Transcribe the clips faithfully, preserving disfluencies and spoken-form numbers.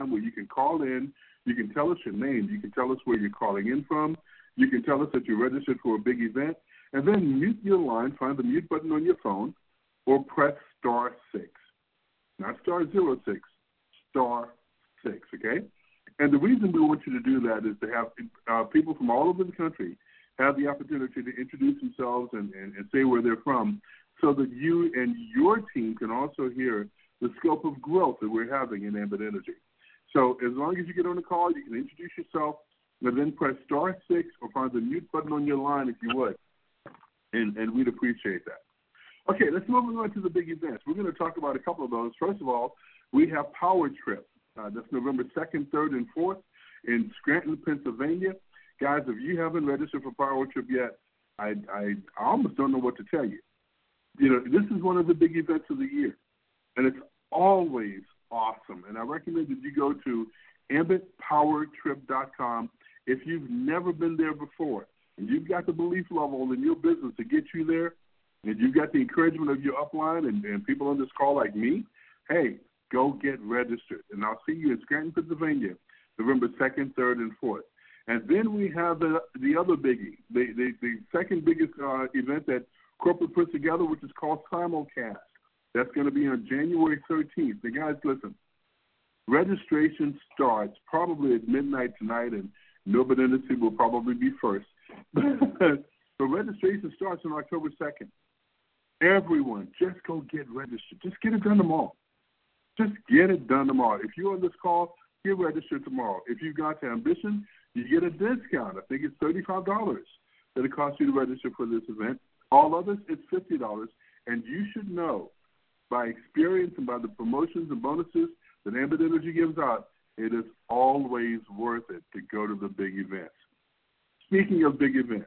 where you can call in, you can tell us your name, you can tell us where you're calling in from, you can tell us that you're registered for a big event, and then mute your line, find the mute button on your phone, or press star six. Not star zero six, star six, okay? And the reason we want you to do that is to have uh, people from all over the country have the opportunity to introduce themselves and, and, and say where they're from, so that you and your team can also hear the scope of growth that we're having in Ambit Energy. So as long as you get on the call, you can introduce yourself, and then press star six or find the mute button on your line if you would, and, and we'd appreciate that. Okay, let's move on to the big events. We're going to talk about a couple of those. First of all, we have Power Trip. Uh, that's November second, third, and fourth in Scranton, Pennsylvania. Guys, if you haven't registered for Power Trip yet, I, I, I almost don't know what to tell you. You know, this is one of the big events of the year, and it's always awesome. And I recommend that you go to ambit power trip dot com if you've never been there before, and you've got the belief level in your business to get you there, and you've got the encouragement of your upline and, and people on this call like me, hey, go get registered. And I'll see you in Scranton, Pennsylvania, November second, third, and fourth. And then we have the, the other biggie, the, the, the second biggest uh, event that corporate puts together, which is called Simulcast. That's going to be on January thirteenth. Now, guys, listen, registration starts probably at midnight tonight, and Nobel Industry will probably be first. But registration starts on October second. Everyone, just go get registered. Just get it done tomorrow. Just get it done tomorrow. If you're on this call, get registered tomorrow. If you've got ambition, you get a discount. I think it's thirty-five dollars that it costs you to register for this event. All others, it's fifty dollars. And you should know by experience and by the promotions and bonuses that Ambit Energy gives out, it is always worth it to go to the big events. Speaking of big events,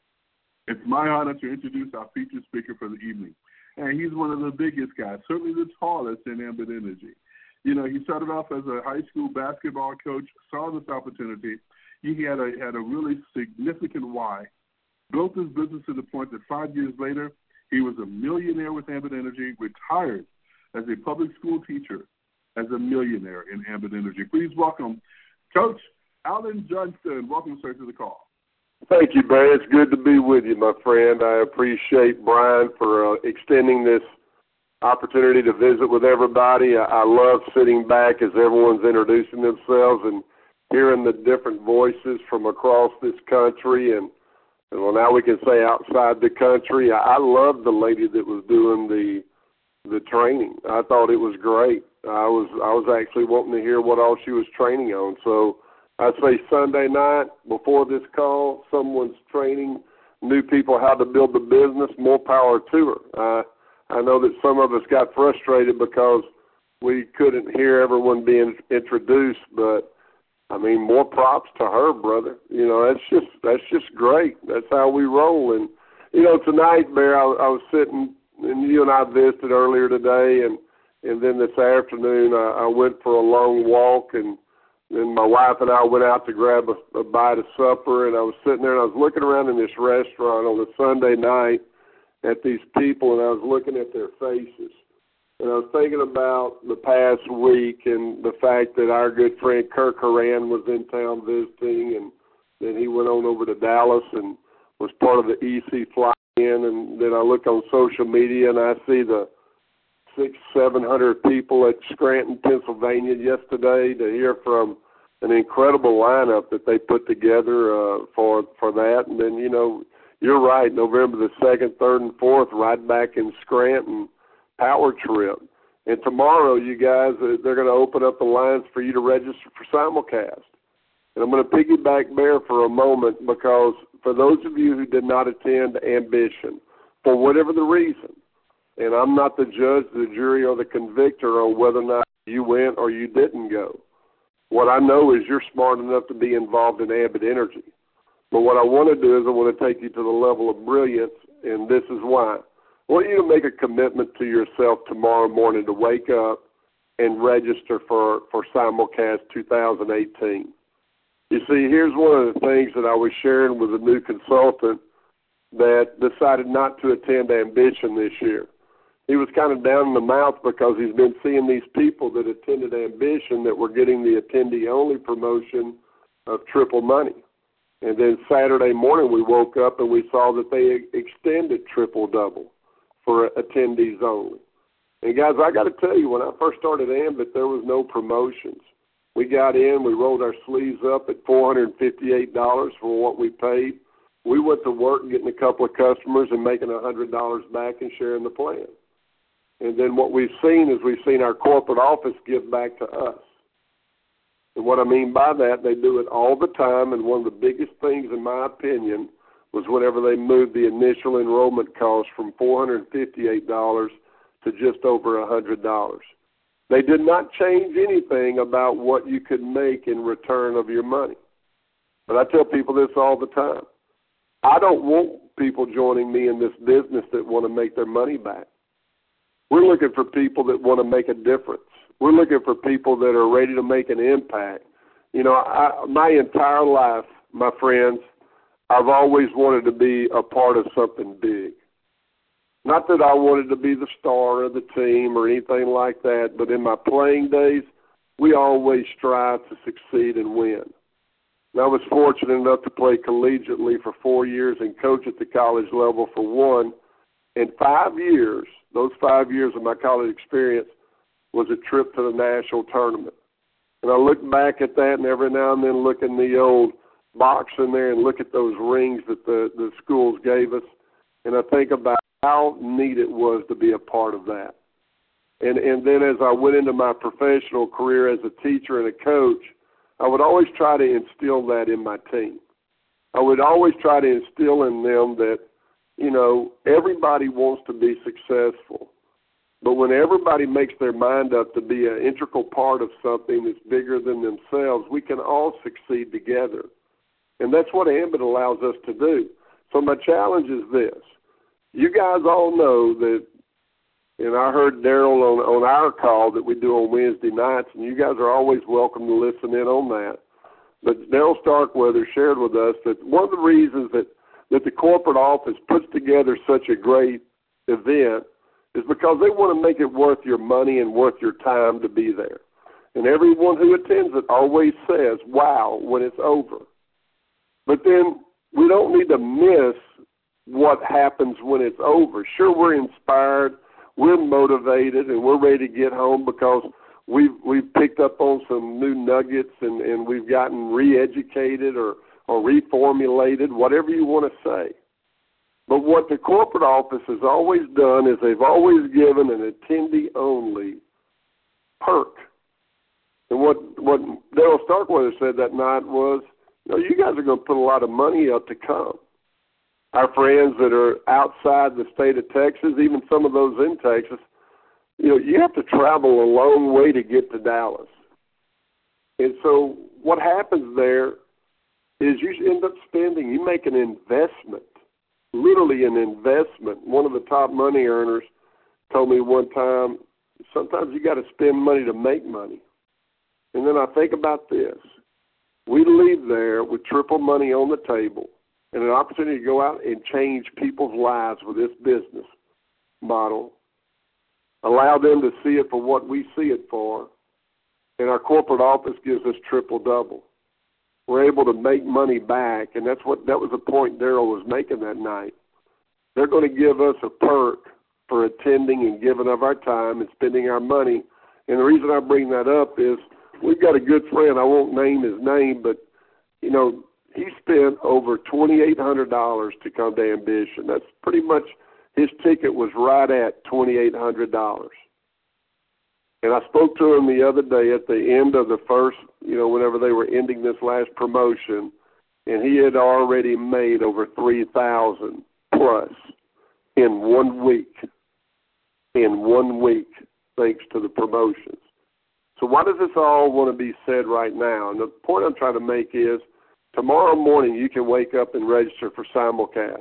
it's my honor to introduce our featured speaker for the evening. And he's one of the biggest guys, certainly the tallest in Ambit Energy. You know, he started off as a high school basketball coach, saw this opportunity. He had a, had a really significant why, built his business to the point that five years later, he was a millionaire with Ambit Energy, retired as a public school teacher as a millionaire in Ambit Energy. Please welcome Coach Alan Johnston. Welcome, sir, to the call. Thank you, Barry. It's good to be with you, my friend. I appreciate Brian for uh, extending this opportunity to visit with everybody. I, I love sitting back as everyone's introducing themselves and hearing the different voices from across this country and, and well, now we can say outside the country. I, I loved the lady that was doing the the training. I thought it was great. I was I was actually wanting to hear what all she was training on. So I'd say Sunday night before this call, someone's training new people how to build the business. More power to her. Uh, I know that some of us got frustrated because we couldn't hear everyone being introduced, but I mean, more props to her, brother. You know, that's just that's just great. That's how we roll. And you know, tonight, Bear, I, I was sitting, and you and I visited earlier today, and and then this afternoon, I, I went for a long walk, and then my wife and I went out to grab a, a bite of supper, and I was sitting there, and I was looking around in this restaurant on a Sunday night at these people, and I was looking at their faces. And I was thinking about the past week and the fact that our good friend Kirk Horan was in town visiting, and then he went on over to Dallas and was part of the E C fly-in. And then I look on social media and I see the six, seven hundred people at Scranton, Pennsylvania yesterday to hear from an incredible lineup that they put together uh, for for that. And then, you know, you're right, November the second, third, and fourth, right back in Scranton. Power Trip. And tomorrow, you guys, they're going to open up the lines for you to register for Simulcast. And I'm going to piggyback Bear for a moment because for those of you who did not attend Ambition, for whatever the reason, and I'm not the judge, the jury, or the convictor on whether or not you went or you didn't go. What I know is you're smart enough to be involved in Ambit Energy. But what I want to do is I want to take you to the level of brilliance, and this is why. I want you to make a commitment to yourself tomorrow morning to wake up and register for, for Simulcast two thousand eighteen. You see, here's one of the things that I was sharing with a new consultant that decided not to attend Ambition this year. he was kind of down in the mouth because he's been seeing these people that attended Ambition that were getting the attendee-only promotion of triple money. And then Saturday morning we woke up and we saw that they extended triple-double for attendees only. And, guys, I got to tell you, when I first started Ambit, there was no promotions. We got in, we rolled our sleeves up at four hundred fifty-eight dollars for what we paid. We went to work getting a couple of customers and making one hundred dollars back and sharing the plan. And then what we've seen is we've seen our corporate office give back to us. And what I mean by that, they do it all the time, and one of the biggest things, in my opinion, was whenever they moved the initial enrollment cost from four hundred fifty-eight dollars to just over one hundred dollars. They did not change anything about what you could make in return of your money. But I tell people this all the time. I don't want people joining me in this business that want to make their money back. We're looking for people that want to make a difference. We're looking for people that are ready to make an impact. You know, I, my entire life, my friends, I've always wanted to be a part of something big. Not that I wanted to be the star of the team or anything like that, but in my playing days, we always strive to succeed and win. And I was fortunate enough to play collegiately for four years and coach at the college level for one. In five years, those five years of my college experience was a trip to the national tournament. And I look back at that, and every now and then look in the old box in there and look at those rings that the, the schools gave us, and I think about how neat it was to be a part of that. And and then as I went into my professional career as a teacher and a coach, I would always try to instill that in my team. I would always try to instill in them that, you know, everybody wants to be successful. But when everybody makes their mind up to be an integral part of something that's bigger than themselves, we can all succeed together. And that's what Ambit allows us to do. So my challenge is this. You guys all know that, and I heard Daryl on, on our call that we do on Wednesday nights, and you guys are always welcome to listen in on that. But Daryl Starkweather shared with us that one of the reasons that, that the corporate office puts together such a great event is because they want to make it worth your money and worth your time to be there. And everyone who attends it always says, wow, when it's over. But then we don't need to miss what happens when it's over. Sure, we're inspired, we're motivated, and we're ready to get home because we've we've picked up on some new nuggets and, and we've gotten re-educated or, or reformulated, whatever you want to say. But what the corporate office has always done is they've always given an attendee-only perk. And what, what Daryl Starkweather said that night was, you know, you guys are going to put a lot of money up to come. Our friends that are outside the state of Texas, even some of those in Texas, you know, you have to travel a long way to get to Dallas. And so what happens there is you end up spending, you make an investment, literally an investment. One of the top money earners told me one time, sometimes you got to spend money to make money. And then I think about this. We leave there with triple money on the table and an opportunity to go out and change people's lives with this business model, allow them to see it for what we see it for, and our corporate office gives us triple-double. We're able to make money back, and that's what that was the point Daryl was making that night. They're going to give us a perk for attending and giving of our time and spending our money. And the reason I bring that up is we've got a good friend. I won't name his name, but, you know, he spent over twenty-eight hundred dollars to come to Ambition. That's pretty much his ticket was right at twenty-eight hundred dollars. And I spoke to him the other day at the end of the first, you know, whenever they were ending this last promotion, and he had already made over three thousand dollars plus in one week, in one week, thanks to the promotions. So why does this all want to be said right now? And the point I'm trying to make is tomorrow morning you can wake up and register for simulcast.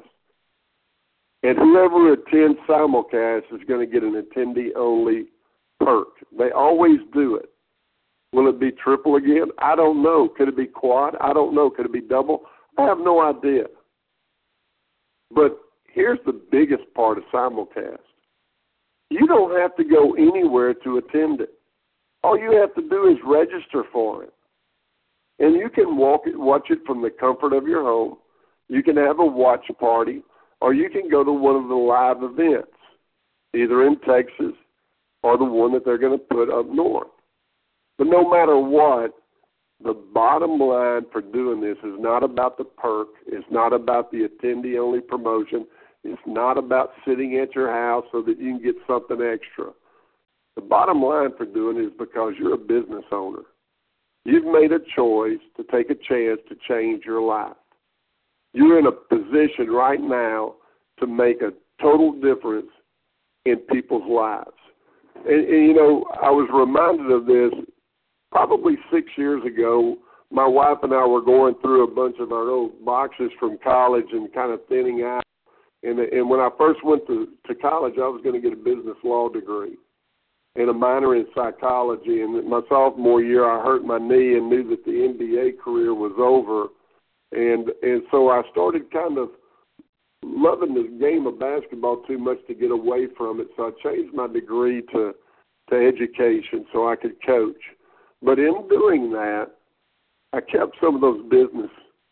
And whoever attends simulcast is going to get an attendee-only perk. They always do it. Will it be triple again? I don't know. Could it be quad? I don't know. Could it be double? I have no idea. But here's the biggest part of simulcast. You don't have to go anywhere to attend it. All you have to do is register for it. And you can walk it, watch it from the comfort of your home. You can have a watch party, or you can go to one of the live events, either in Texas or the one that they're going to put up north. But no matter what, the bottom line for doing this is not about the perk. It's not about the attendee-only promotion. It's not about sitting at your house so that you can get something extra. The bottom line for doing it is because you're a business owner. You've made a choice to take a chance to change your life. You're in a position right now to make a total difference in people's lives. And, and, you know, I was reminded of this probably six years ago. My wife and I were going through a bunch of our old boxes from college and kind of thinning out. And, and when I first went to, to college, I was going to get a business law degree and a minor in psychology. And my sophomore year, I hurt my knee and knew that the N B A career was over. And and so I started kind of loving the game of basketball too much to get away from it. So I changed my degree to, to education so I could coach. But in doing that, I kept some of those business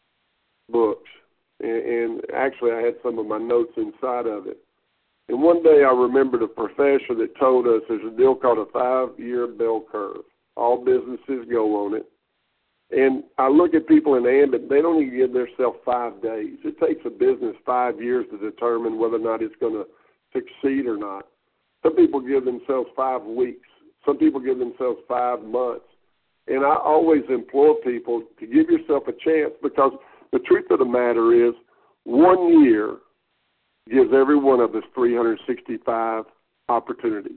books. And, and actually I had some of my notes inside of it. And one day I remembered a professor that told us there's a deal called a five-year bell curve. All businesses go on it. And I look at people in Ambit, they don't even give themselves five days. It takes a business five years to determine whether or not it's going to succeed or not. Some people give themselves five weeks. Some people give themselves five months. And I always implore people to give yourself a chance, because the truth of the matter is one year gives every one of us three hundred sixty-five opportunities.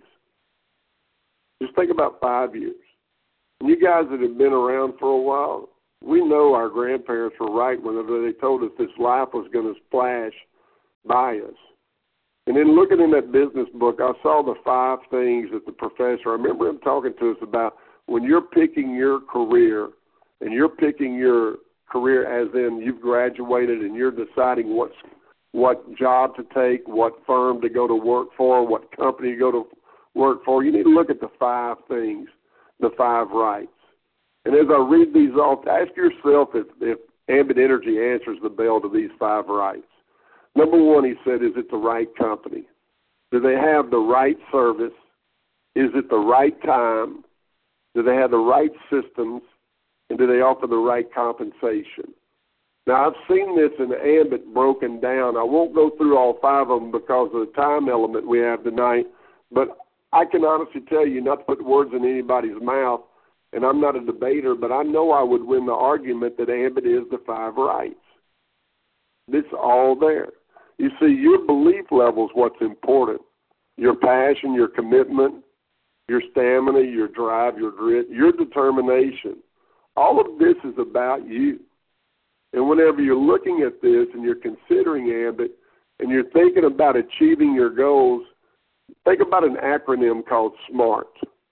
Just think about five years. And you guys that have been around for a while, we know our grandparents were right whenever they told us this life was going to splash by us. And then looking in that business book, I saw the five things that the professor, I remember him talking to us about when you're picking your career, and you're picking your career as in you've graduated and you're deciding what's, what job to take, what firm to go to work for, what company to go to work for, you need to look at the five things, the five rights. And as I read these off, ask yourself if, if Ambit Energy answers the bell to these five rights. Number one, he said, is it the right company? Do they have the right service? Is it the right time? Do they have the right systems? And do they offer the right compensation? Now, I've seen this in Ambit broken down. I won't go through all five of them because of the time element we have tonight, but I can honestly tell you, not to put words in anybody's mouth, and I'm not a debater, but I know I would win the argument that Ambit is the five rights. It's all there. You see, your belief level is what's important. Your passion, your commitment, your stamina, your drive, your grit, your determination. All of this is about you. And whenever you're looking at this and you're considering Ambit and you're thinking about achieving your goals, think about an acronym called SMART.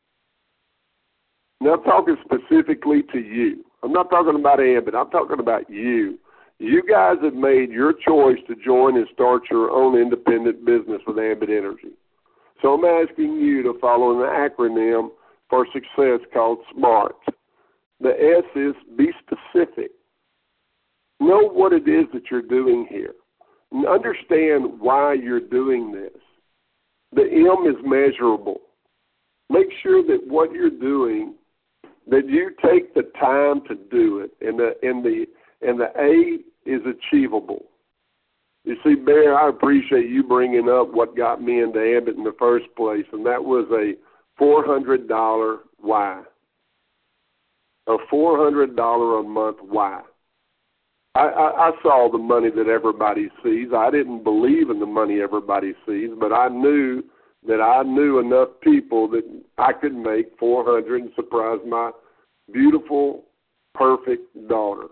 Now, I'm talking specifically to you. I'm not talking about Ambit. I'm talking about you. You guys have made your choice to join and start your own independent business with Ambit Energy. So I'm asking you to follow an acronym for success called SMART. The S is be specific. Know what it is that you're doing here. And understand why you're doing this. The M is measurable. Make sure that what you're doing, that you take the time to do it. And the, and the, and the A is achievable. You see, Bear, I appreciate you bringing up what got me into Ambit in the first place, and that was a four hundred dollars why. A four hundred dollars a month why. I, I, I saw the money that everybody sees. I didn't believe in the money everybody sees, but I knew that I knew enough people that I could make four hundred dollars and surprise my beautiful, perfect daughter.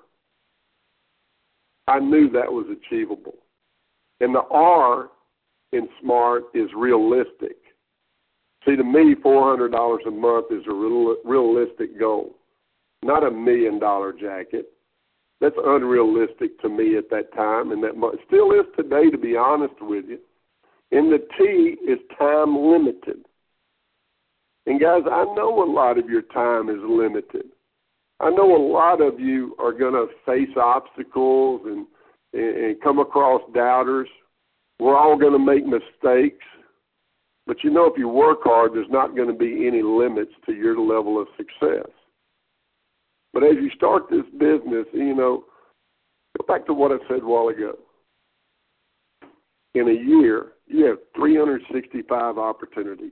I knew that was achievable. And the R in SMART is realistic. See, to me, four hundred dollars a month is a real, realistic goal, not a million-dollar jacket. That's unrealistic to me at that time, and that still is today, to be honest with you. And the T is time limited. And guys, I know a lot of your time is limited. I know a lot of you are going to face obstacles and, and, and come across doubters. We're all going to make mistakes. But you know, if you work hard, there's not going to be any limits to your level of success. But as you start this business, you know, go back to what I said a while ago. In a year, you have three hundred sixty-five opportunities.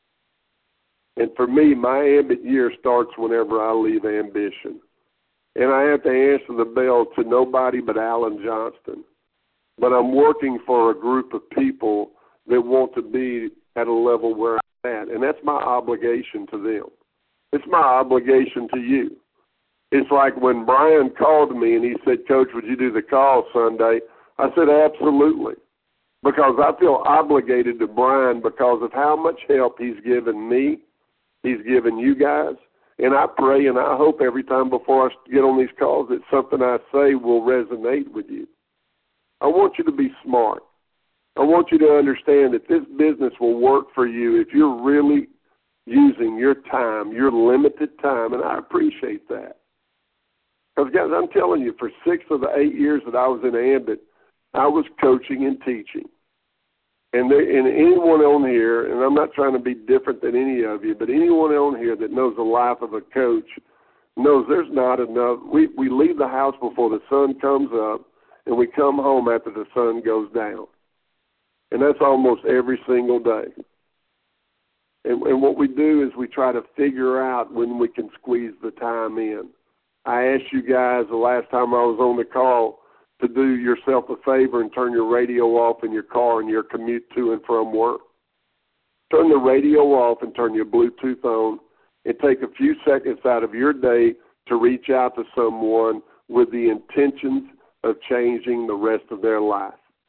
And for me, my Ambit year starts whenever I leave Ambition. And I have to answer the bell to nobody but Alan Johnston. But I'm working for a group of people that want to be at a level where I'm at. And that's my obligation to them. It's my obligation to you. It's like when Brian called me and he said, Coach, would you do the call Sunday? I said, absolutely. Because I feel obligated to Brian because of how much help he's given me, he's given you guys. And I pray and I hope every time before I get on these calls that something I say will resonate with you. I want you to be smart. I want you to understand that this business will work for you if you're really using your time, your limited time, and I appreciate that. Because, guys, I'm telling you, for six of the eight years that I was in Ambit, I was coaching and teaching. And, there, and anyone on here, and I'm not trying to be different than any of you, but anyone on here that knows the life of a coach knows there's not enough. We, we leave the house before the sun comes up, and we come home after the sun goes down. And that's almost every single day. And, and what we do is we try to figure out when we can squeeze the time in. I asked you guys the last time I was on the call to do yourself a favor and turn your radio off in your car and your commute to and from work. Turn the radio off and turn your Bluetooth on and take a few seconds out of your day to reach out to someone with the intentions of changing the rest of their life.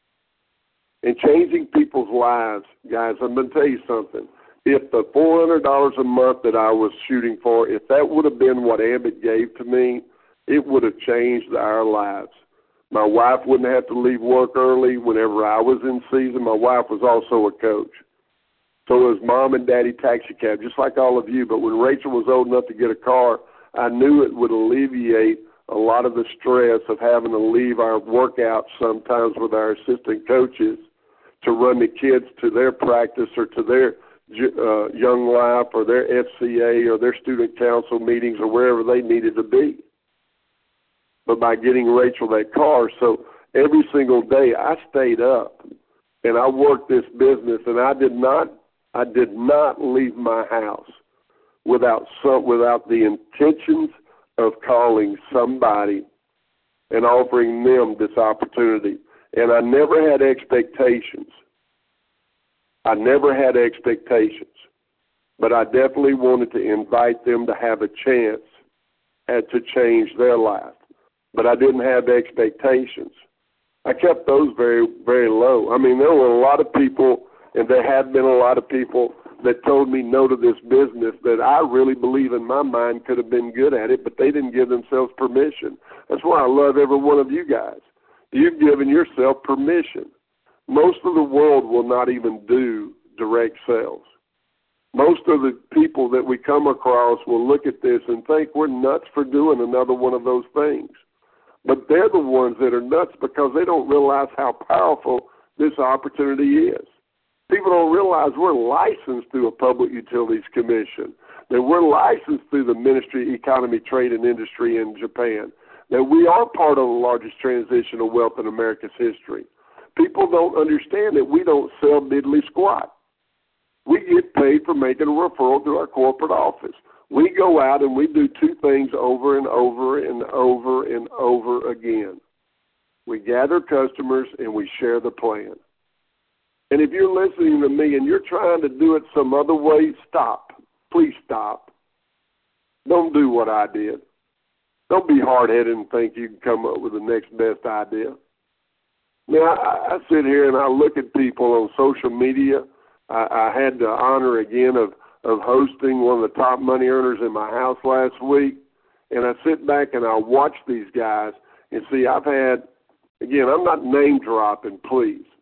And changing people's lives, guys, I'm going to tell you something. If the four hundred dollars a month that I was shooting for, if that would have been what Ambit gave to me, it would have changed our lives. My wife wouldn't have to leave work early whenever I was in season. My wife was also a coach. So it was mom and daddy taxi cab, just like all of you. But when Rachel was old enough to get a car, I knew it would alleviate a lot of the stress of having to leave our workouts sometimes with our assistant coaches to run the kids to their practice or to their uh, Young Life or their F C A or their student council meetings or wherever they needed to be. But by getting Rachel that car, so every single day I stayed up and I worked this business, and I did not, I did not leave my house without some, without the intentions of calling somebody and offering them this opportunity. And I never had expectations. I never had expectations, but I definitely wanted to invite them to have a chance and to change their life. But I didn't have expectations. I kept those very, very low. I mean, there were a lot of people, and there have been a lot of people that told me no to this business that I really believe in my mind could have been good at it, but they didn't give themselves permission. That's why I love every one of you guys. You've given yourself permission. Most of the world will not even do direct sales. Most of the people that we come across will look at this and think we're nuts for doing another one of those things. But they're the ones that are nuts because they don't realize how powerful this opportunity is. People don't realize we're licensed through a Public Utilities Commission, that we're licensed through the Ministry of Economy, Trade, and Industry in Japan, that we are part of the largest transition of wealth in America's history. People don't understand that we don't sell diddly squat. We get paid for making a referral to our corporate office. We go out and we do two things over and over and over and over again. We gather customers and we share the plan. And if you're listening to me and you're trying to do it some other way, stop. Please stop. Don't do what I did. Don't be hard-headed and think you can come up with the next best idea. Now, I, I sit here and I look at people on social media. I, I had the honor again of, of hosting one of the top money earners in my house last week, and I sit back and I watch these guys and see I've had, again, I'm not name dropping, please,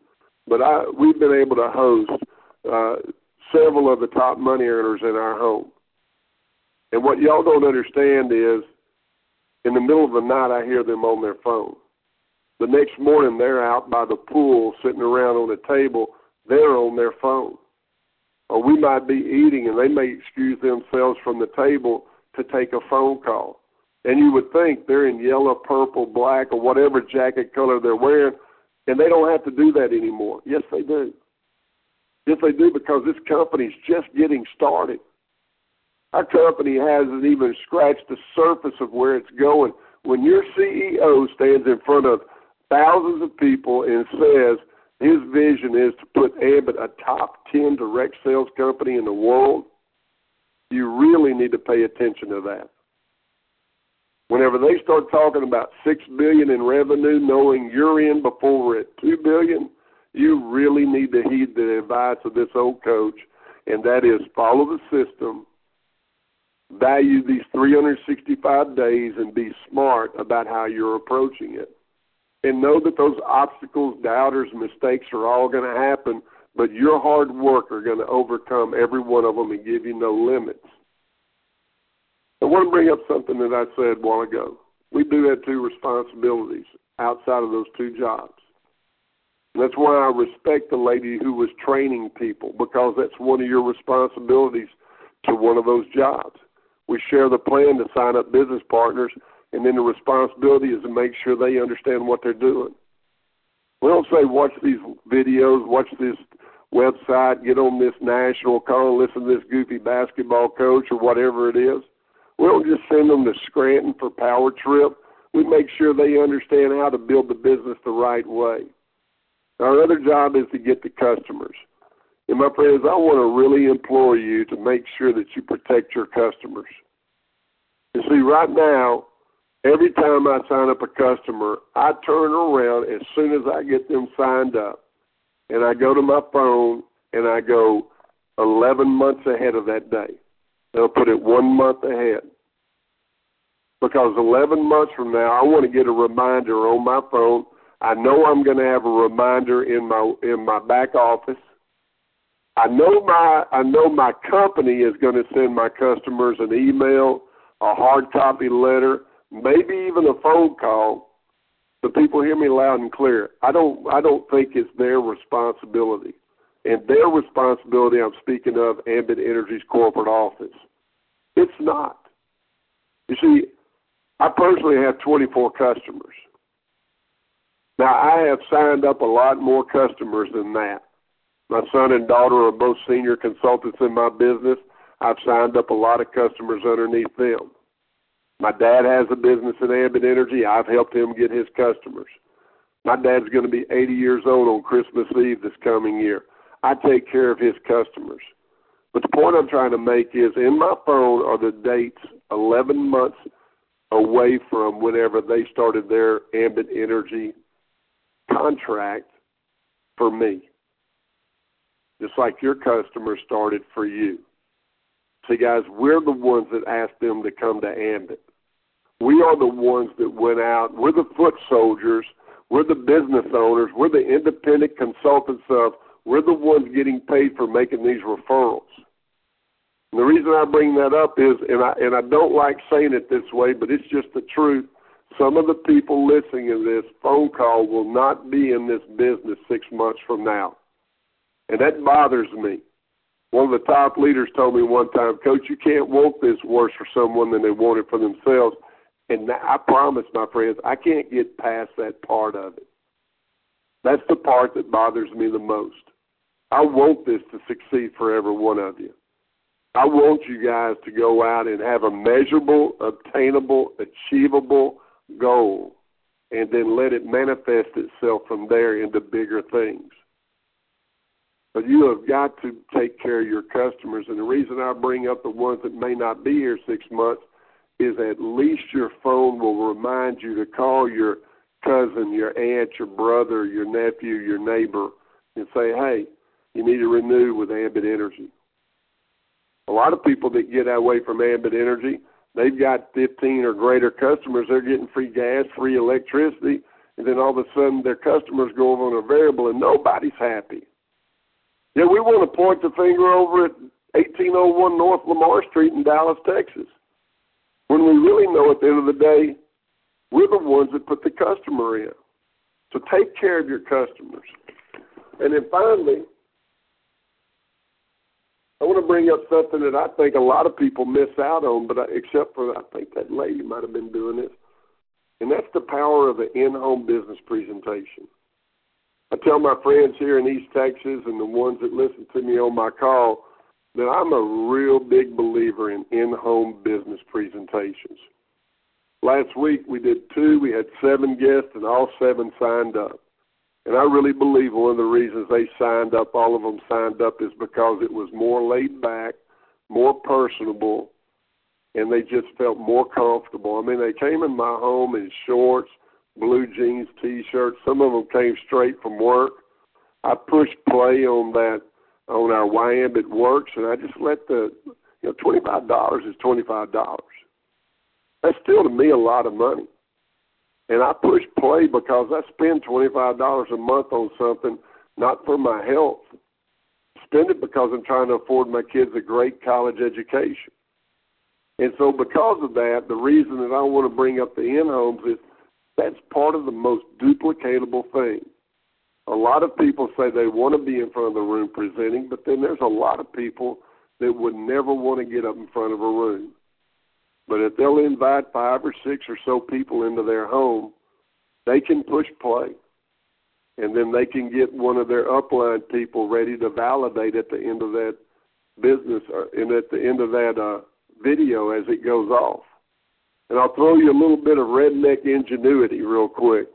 but I, we've been able to host uh, several of the top money earners in our home. And what y'all don't understand is, in the middle of the night, I hear them on their phone. The next morning, they're out by the pool, sitting around on a table. They're on their phone. Or we might be eating, and they may excuse themselves from the table to take a phone call. And you would think they're in yellow, purple, black, or whatever jacket color they're wearing, and they don't have to do that anymore. Yes, they do. Yes, they do, because this company's just getting started. Our company hasn't even scratched the surface of where it's going. When your C E O stands in front of thousands of people and says his vision is to put Ambit a top ten direct sales company in the world, you really need to pay attention to that. Whenever they start talking about six billion dollars in revenue, knowing you're in before we're at two billion dollars, you really need to heed the advice of this old coach, and that is follow the system, value these three hundred sixty-five days, and be smart about how you're approaching it. And know that those obstacles, doubters, mistakes are all going to happen, but your hard work are going to overcome every one of them and give you no limits. I want to bring up something that I said a while ago. We do have two responsibilities outside of those two jobs. And that's why I respect the lady who was training people, because that's one of your responsibilities to one of those jobs. We share the plan to sign up business partners, and then the responsibility is to make sure they understand what they're doing. We don't say watch these videos, watch this website, get on this national call, listen to this goofy basketball coach or whatever it is. We don't just send them to Scranton for Power Trip. We make sure they understand how to build the business the right way. Our other job is to get the customers. And my friends, I want to really implore you to make sure that you protect your customers. You see, right now, every time I sign up a customer, I turn around as soon as I get them signed up, and I go to my phone, and I go eleven months ahead of that day. They'll put it one month ahead. Because eleven months from now, I want to get a reminder on my phone. I know I'm going to have a reminder in my in my back office. I know my I know my company is going to send my customers an email, a hard copy letter, maybe even a phone call. But people hear me loud and clear. I don't I don't think it's their responsibility. And their responsibility, I'm speaking of Ambit Energy's corporate office. It's not. You see, I personally have twenty-four customers. Now, I have signed up a lot more customers than that. My son and daughter are both senior consultants in my business. I've signed up a lot of customers underneath them. My dad has a business in Ambit Energy. I've helped him get his customers. My dad's going to be eighty years old on Christmas Eve this coming year. I take care of his customers. But the point I'm trying to make is in my phone are the dates eleven months away from whenever they started their Ambit Energy contract for me. Just like your customers started for you. See, guys, we're the ones that asked them to come to Ambit. We are the ones that went out. We're the foot soldiers. We're the business owners. We're the independent consultants of. We're the ones getting paid for making these referrals. And the reason I bring that up is, and I, and I don't like saying it this way, but it's just the truth, some of the people listening to this phone call will not be in this business six months from now. And that bothers me. One of the top leaders told me one time, Coach, you can't want this worse for someone than they want it for themselves. And I promise, my friends, I can't get past that part of it. That's the part that bothers me the most. I want this to succeed for every one of you. I want you guys to go out and have a measurable, obtainable, achievable goal, and then let it manifest itself from there into bigger things. But you have got to take care of your customers, and the reason I bring up the ones that may not be here six months is at least your phone will remind you to call your cousin, your aunt, your brother, your nephew, your neighbor, and say, hey, you need to renew with Ambit Energy. A lot of people that get away from Ambit Energy, they've got fifteen or greater customers. They're getting free gas, free electricity, and then all of a sudden their customers go over on a variable and nobody's happy. Yeah, we want to point the finger over at eighteen oh one North Lamar Street in Dallas, Texas, when we really know at the end of the day, we're the ones that put the customer in. So take care of your customers. And then finally, I want to bring up something that I think a lot of people miss out on, but I, except for I think that lady might have been doing this, and that's the power of the in-home business presentation. I tell my friends here in East Texas and the ones that listen to me on my call that I'm a real big believer in in-home business presentations. Last week we did two. We had seven guests, and all seven signed up. And I really believe one of the reasons they signed up, all of them signed up, is because it was more laid back, more personable, and they just felt more comfortable. I mean, they came in my home in shorts, blue jeans, T-shirts. Some of them came straight from work. I pushed play on that, on our Wyambit Works, and I just let the, you know, twenty-five dollars is twenty-five dollars. That's still, to me, a lot of money. And I push play because I spend twenty-five dollars a month on something, not for my health. Spend it because I'm trying to afford my kids a great college education. And so because of that, the reason that I want to bring up the in-homes is that's part of the most duplicatable thing. A lot of people say they want to be in front of the room presenting, but then there's a lot of people that would never want to get up in front of a room. But if they'll invite five or six or so people into their home, they can push play. And then they can get one of their upline people ready to validate at the end of that business or, and at the end of that uh, video as it goes off. And I'll throw you a little bit of redneck ingenuity real quick.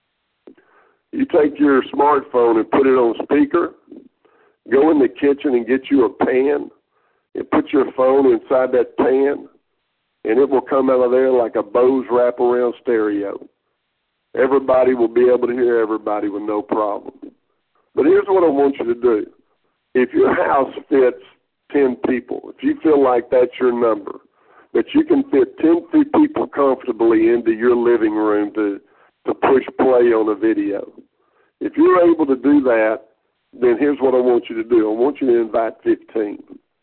You take your smartphone and put it on speaker, go in the kitchen and get you a pan, and put your phone inside that pan, and it will come out of there like a Bose wraparound stereo. Everybody will be able to hear everybody with no problem. But here's what I want you to do. If your house fits ten people, if you feel like that's your number, that you can fit ten people comfortably into your living room to, to push play on a video, if you're able to do that, then here's what I want you to do. I want you to invite fifteen.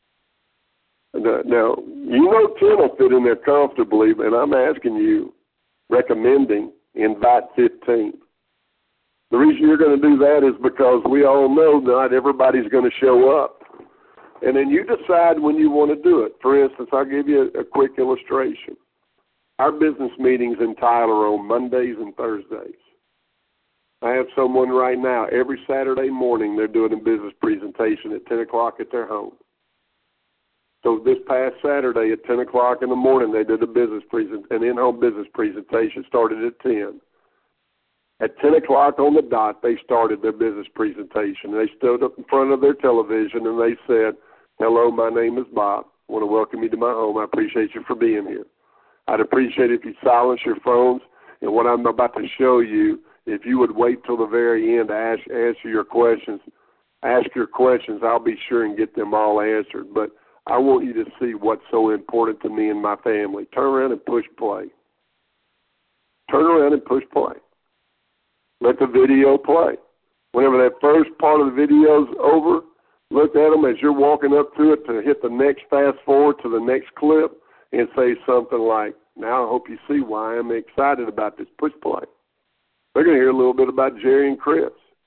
Now, you know ten will fit in there comfortably, and I'm asking you, recommending, invite fifteen. The reason you're going to do that is because we all know not everybody's going to show up. And then you decide when you want to do it. For instance, I'll give you a, a quick illustration. Our business meetings in Tyler are on Mondays and Thursdays. I have someone right now, every Saturday morning, they're doing a business presentation at ten o'clock at their home. So this past Saturday at ten o'clock in the morning, they did a business present, an in-home business presentation, started at ten. At ten o'clock on the dot, they started their business presentation. They stood up in front of their television and they said, "Hello, my name is Bob. I want to welcome you to my home. I appreciate you for being here. I'd appreciate it if you silence your phones, and what I'm about to show you, if you would wait till the very end to ask, answer your questions, ask your questions, I'll be sure and get them all answered. But I want you to see what's so important to me and my family." Turn around and push play. Turn around and push play. Let the video play. Whenever that first part of the video is over, look at them as you're walking up to it to hit the next fast forward to the next clip and say something like, "Now I hope you see why I'm excited about this. Push play." They're going to hear a little bit about Jerry and Chris.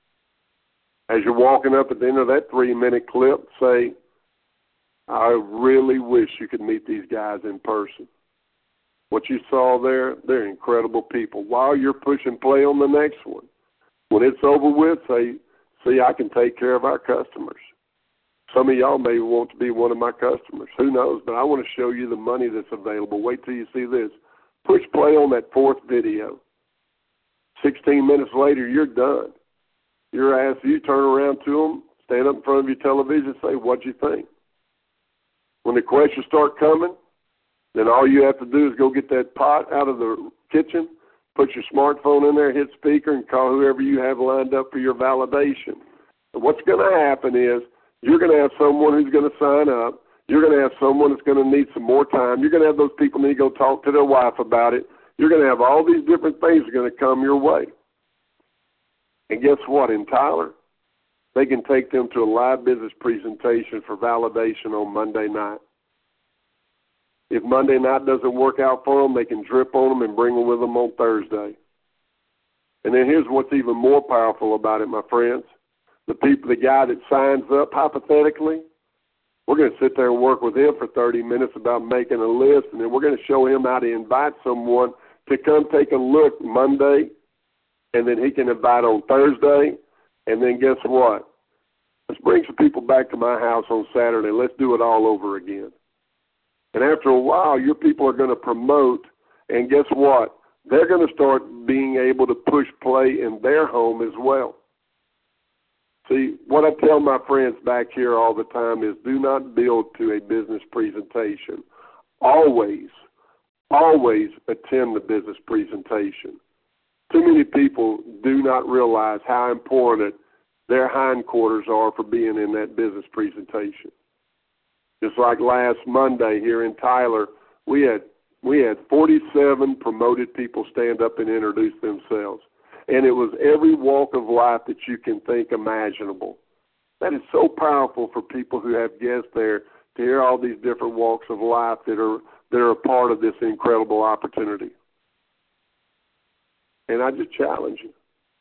As you're walking up at the end of that three-minute clip, say, "I really wish you could meet these guys in person. What you saw there, they're incredible people." While you're pushing play on the next one, when it's over with, say, "See, I can take care of our customers. Some of y'all may want to be one of my customers. Who knows? But I want to show you the money that's available. Wait till you see this." Push play on that fourth video. Sixteen minutes later, you're done. You're asked, you turn around to them, stand up in front of your television, and say, "What'd you think?" When the questions start coming, then all you have to do is go get that pot out of the kitchen, put your smartphone in there, hit speaker, and call whoever you have lined up for your validation. And what's going to happen is you're going to have someone who's going to sign up. You're going to have someone that's going to need some more time. You're going to have those people need to go talk to their wife about it. You're going to have all these different things that are going to come your way. And guess what? In Tyler, they can take them to a live business presentation for validation on Monday night. If Monday night doesn't work out for them, they can drip on them and bring them with them on Thursday. And then here's what's even more powerful about it, my friends. The people, the guy that signs up, hypothetically, we're going to sit there and work with him for thirty minutes about making a list, and then we're going to show him how to invite someone to come take a look Monday, and then he can invite on Thursday, and then guess what? Let's bring some people back to my house on Saturday. Let's do it all over again. And after a while, your people are going to promote, and guess what? They're going to start being able to push play in their home as well. See, what I tell my friends back here all the time is do not build to a business presentation. Always, always attend the business presentation. Too many people do not realize how important their hindquarters are for being in that business presentation. Just like last Monday here in Tyler, we had we had forty-seven promoted people stand up and introduce themselves. And it was every walk of life that you can think imaginable. That is so powerful for people who have guests there to hear all these different walks of life that are that are a part of this incredible opportunity. And I just challenge you.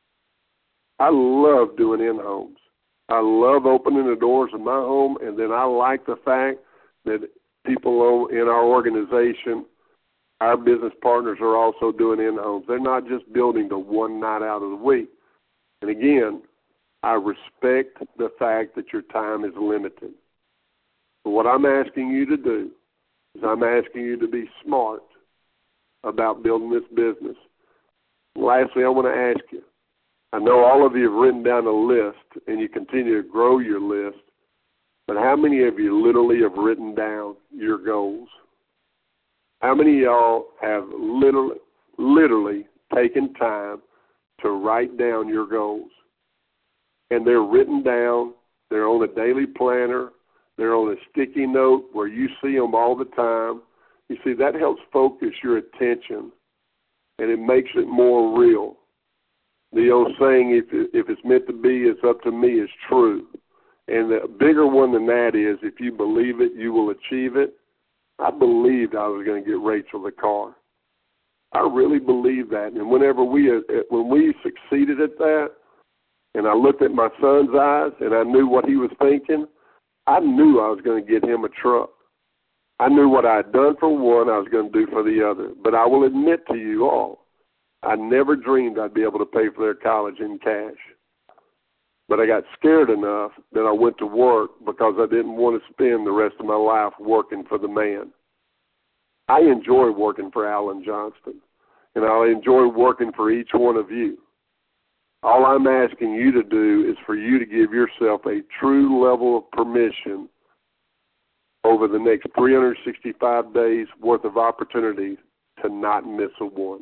I love doing in-homes. I love opening the doors of my home, and then I like the fact that people in our organization, our business partners, are also doing in-homes. They're not just building the one night out of the week. And again, I respect the fact that your time is limited. But what I'm asking you to do is I'm asking you to be smart about building this business. Lastly, I want to ask you, I know all of you have written down a list and you continue to grow your list, but how many of you literally have written down your goals? How many of y'all have literally, literally taken time to write down your goals? And they're written down, they're on a daily planner, they're on a sticky note where you see them all the time. You see, that helps focus your attention, and it makes it more real. The old saying, if, if it's meant to be, it's up to me, is true. And the bigger one than that is, if you believe it, you will achieve it. I believed I was going to get Rachel the car. I really believed that. And whenever we, when we succeeded at that, and I looked at my son's eyes and I knew what he was thinking, I knew I was going to get him a truck. I knew what I had done for one, I was going to do for the other. But I will admit to you all, I never dreamed I'd be able to pay for their college in cash. But I got scared enough that I went to work because I didn't want to spend the rest of my life working for the man. I enjoy working for Alan Johnston, and I enjoy working for each one of you. All I'm asking you to do is for you to give yourself a true level of permission over the next three hundred sixty-five days worth of opportunities to not miss a one.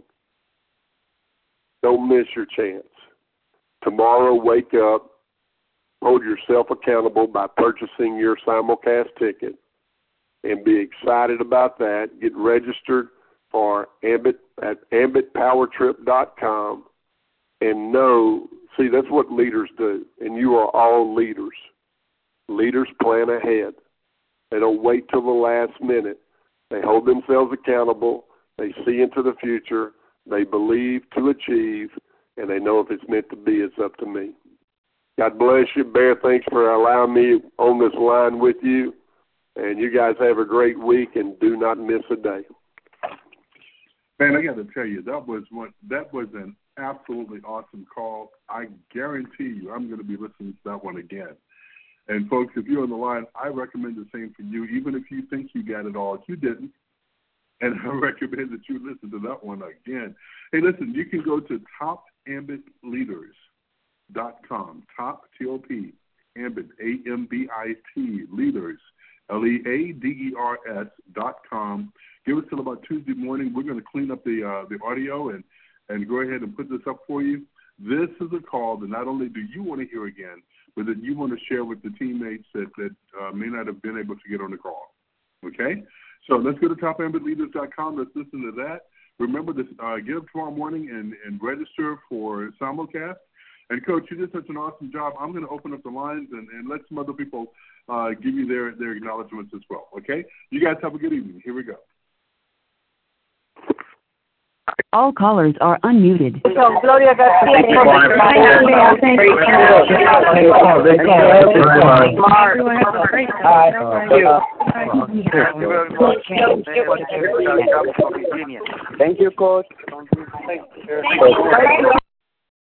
Don't miss your chance. Tomorrow, wake up, hold yourself accountable by purchasing your simulcast ticket, and be excited about that. Get registered for Ambit at ambit power trip dot com, and know, see, that's what leaders do, and you are all leaders. Leaders plan ahead. They don't wait till the last minute. They hold themselves accountable. They see into the future. They believe to achieve, and they know if it's meant to be, it's up to me. God bless you. Bear, thanks for allowing me on this line with you. And you guys have a great week, and do not miss a day. Man, I got to tell you, that was one, that was an absolutely awesome call. I guarantee you I'm going to be listening to that one again. And, folks, if you're on the line, I recommend the same for you, even if you think you got it all. If you didn't, and I recommend that you listen to that one again. Hey, listen, you can go to top ambit leaders dot com, top, T O P, Ambit, A M B I T, leaders, L E A D E R S dot com. Give us till about Tuesday morning. We're going to clean up the uh, the audio and, and go ahead and put this up for you. This is a call that not only do you want to hear again, but that you want to share with the teammates that, that uh, may not have been able to get on the call. Okay? So let's go to top ambit leaders dot com. Let's listen to that. Remember to uh, get up tomorrow morning and, and register for simulcast. And, Coach, you did such an awesome job. I'm going to open up the lines and, and let some other people uh, give you their, their acknowledgments as well, okay? You guys have a good evening. Here we go. All callers are unmuted. So, Gloria Garcia. Thank you, Mark. Thank you. Thank you, Coach. Thank you.